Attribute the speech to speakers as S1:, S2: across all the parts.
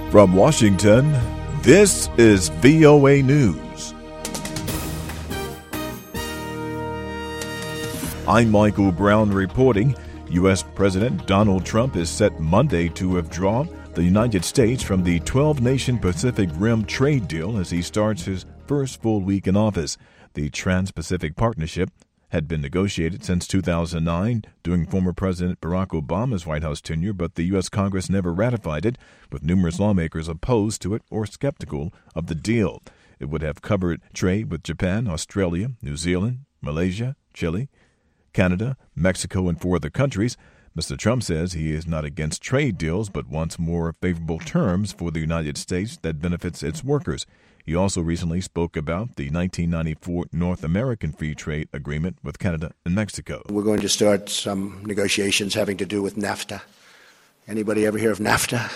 S1: From Washington, this is VOA News. I'm Michael Brown reporting. U.S. President Donald Trump is set Monday to withdraw the United States from the 12-nation Pacific Rim trade deal as he starts his first full week in office. The Trans-Pacific Partnership had been negotiated since 2009 during former President Barack Obama's White House tenure, but the U.S. Congress never ratified it, with numerous lawmakers opposed to it or skeptical of the deal. It would have covered trade with Japan, Australia, New Zealand, Malaysia, Chile, Canada, Mexico, and 4 other countries. Mr. Trump says he is not against trade deals, but wants more favorable terms for the United States that benefits its workers. He also recently spoke about the 1994 North American Free Trade Agreement with Canada and Mexico.
S2: We're going to start some negotiations having to do with NAFTA. Anybody ever hear of NAFTA?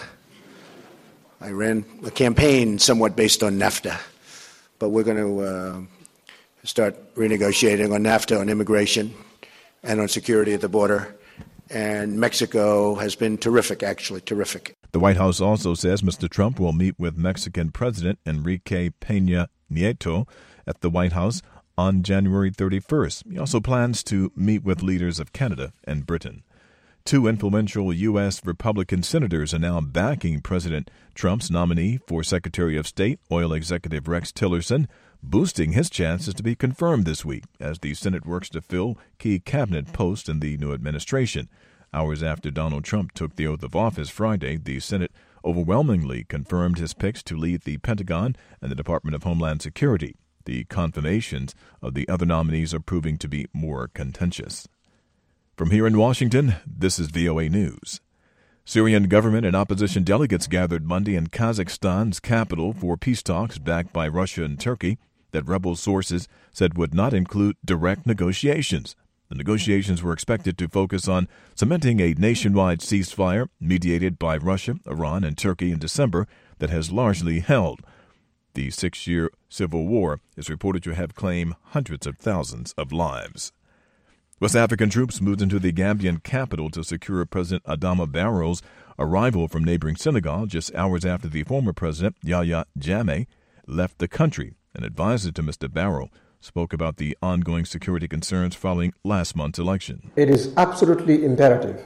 S2: I ran a campaign somewhat based on NAFTA, but we're going to start renegotiating on NAFTA, on immigration, and on security at the border. And Mexico has been terrific, actually, terrific.
S1: The White House also says Mr. Trump will meet with Mexican President Enrique Peña Nieto at the White House on January 31st. He also plans to meet with leaders of Canada and Britain. 2 influential U.S. Republican senators are now backing President Trump's nominee for Secretary of State, oil executive Rex Tillerson, boosting his chances to be confirmed this week as the Senate works to fill key cabinet posts in the new administration. Hours after Donald Trump took the oath of office Friday, the Senate overwhelmingly confirmed his picks to lead the Pentagon and the Department of Homeland Security. The confirmations of the other nominees are proving to be more contentious. From here in Washington, this is VOA News. Syrian government and opposition delegates gathered Monday in Kazakhstan's capital for peace talks backed by Russia and Turkey that rebel sources said would not include direct negotiations. The negotiations were expected to focus on cementing a nationwide ceasefire mediated by Russia, Iran, and Turkey in December that has largely held. The 6-year civil war is reported to have claimed hundreds of thousands of lives. West African troops moved into the Gambian capital to secure President Adama Barrow's arrival from neighboring Senegal just hours after the former president, Yahya Jammeh, left the country. An advisor to Mr. Barrow spoke about the ongoing security concerns following last month's election.
S3: It is absolutely imperative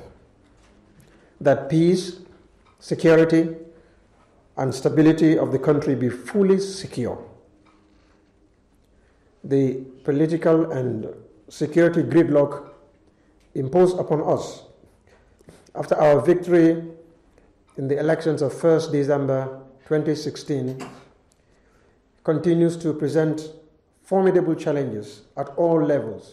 S3: that peace, security, and stability of the country be fully secure. The political and security gridlock imposed upon us after our victory in the elections of 1st December 2016 continues to present formidable challenges at all levels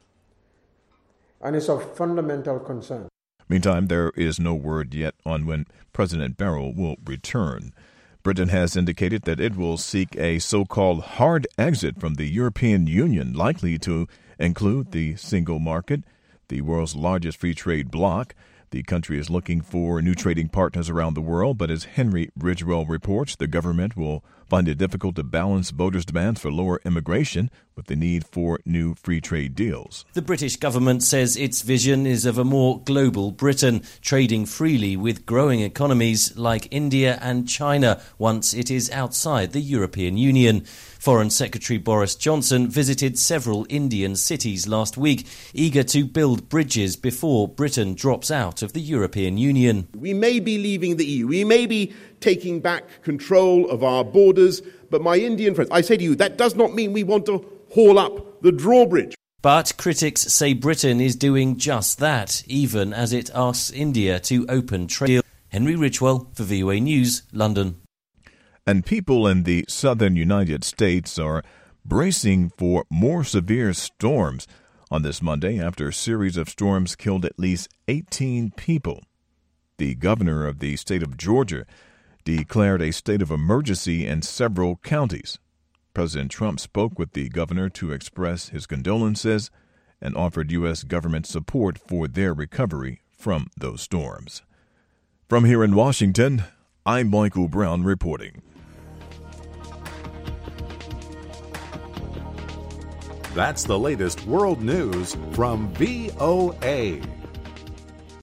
S3: and is of fundamental concern.
S1: Meantime, there is no word yet on when President Barrow will return. Britain has indicated that it will seek a so-called hard exit from the European Union, likely to include the single market, the world's largest free trade bloc. The country is looking for new trading partners around the world, but as Henry Ridgewell reports, the government will find it difficult to balance voters' demands for lower immigration with the need for new free trade deals.
S4: The British government says its vision is of a more global Britain, trading freely with growing economies like India and China once it is outside the European Union. Foreign Secretary Boris Johnson visited several Indian cities last week, eager to build bridges before Britain drops out of the European Union.
S5: We may be leaving the EU, we may be taking back control of our borders, but my Indian friends, I say to you, that does not mean we want to haul up the drawbridge.
S4: But critics say Britain is doing just that, even as it asks India to open trade. Henry Ridgewell for VOA News, London.
S1: And people in the southern United States are bracing for more severe storms on this Monday after a series of storms killed at least 18 people. The governor of the state of Georgia declared a state of emergency in several counties. President Trump spoke with the governor to express his condolences and offered U.S. government support for their recovery from those storms. From here in Washington, I'm Michael Brown reporting.
S6: That's the latest world news from VOA.